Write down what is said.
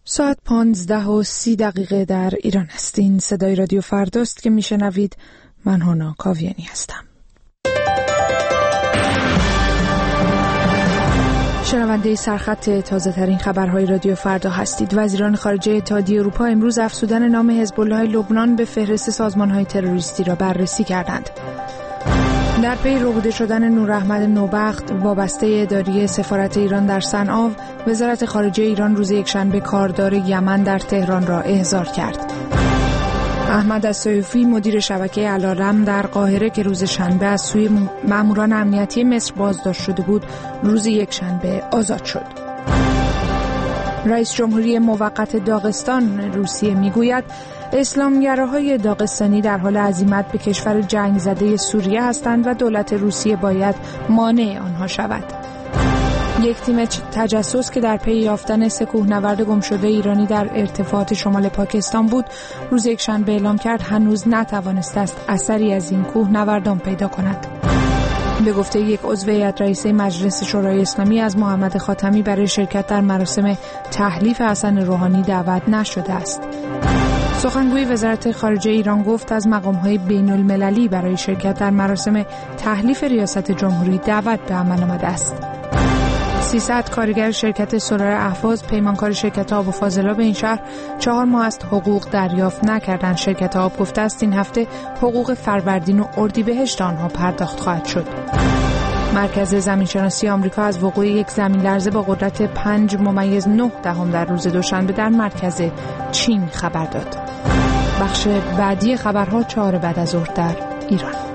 ساعت 15:30 در ایران هستین. صدای رادیو فرداست که میشنوید. من هانا کاویانی هستم. شنونده سرخط تازه ترین خبرهای رادیو فردا هستید. وزیران خارجه اتحادیه اروپا امروز افزودن نام حزب الله لبنان به فهرست سازمان‌های تروریستی را بررسی کردند. در پی ربوده شدن نوراحمد نوبخت وابسته اداری سفارت ایران در صنعا، وزارت خارجه ایران روز یکشنبه کاردار یمن در تهران را احضار کرد. احمد السیوفی مدیر شبکه العالم در قاهره که روز شنبه از سوی ماموران امنیتی مصر بازداشت شده بود، روز یکشنبه آزاد شد. رئیس جمهوری موقت داغستان روسیه میگوید اسلامگراهای داغستانی در حال عزیمت به کشور جنگ زده سوریه هستند و دولت روسیه باید مانع آنها شود. یک تیم تجسس که در پی یافتن 3 کوهنورد گم شده ایرانی در ارتفاعات شمال پاکستان بود، روز یکشنبه اعلام کرد هنوز نتوانسته است اثری از این کوهنوردان پیدا کند. به گفته یک عضو هیئت رئیسه مجلس شورای اسلامی، از محمد خاتمی برای شرکت در مراسم تحلیف حسن روحانی دعوت نشده است. سخنگوی وزارت خارجه ایران گفت از مقام‌های بین‌المللی برای شرکت در مراسم تحلیف ریاست جمهوری دعوت به عمل آمده است. 300 کارگر شرکت سولار اهواز پیمانکار شرکت آب و فاضلاب این شهر 4 ماه است حقوق دریافت نکردند. شرکت آب گفته است این هفته حقوق فروردین و اردیبهشت آنها پرداخت خواهد شد. مرکز زمینشناسی آمریکا از وقوع یک زمین لرزه با قدرت 5.9 در روز دوشنبه در مرکز چین خبر داد. بخش بعدی خبرها 4 بعد از ظهر در ایران.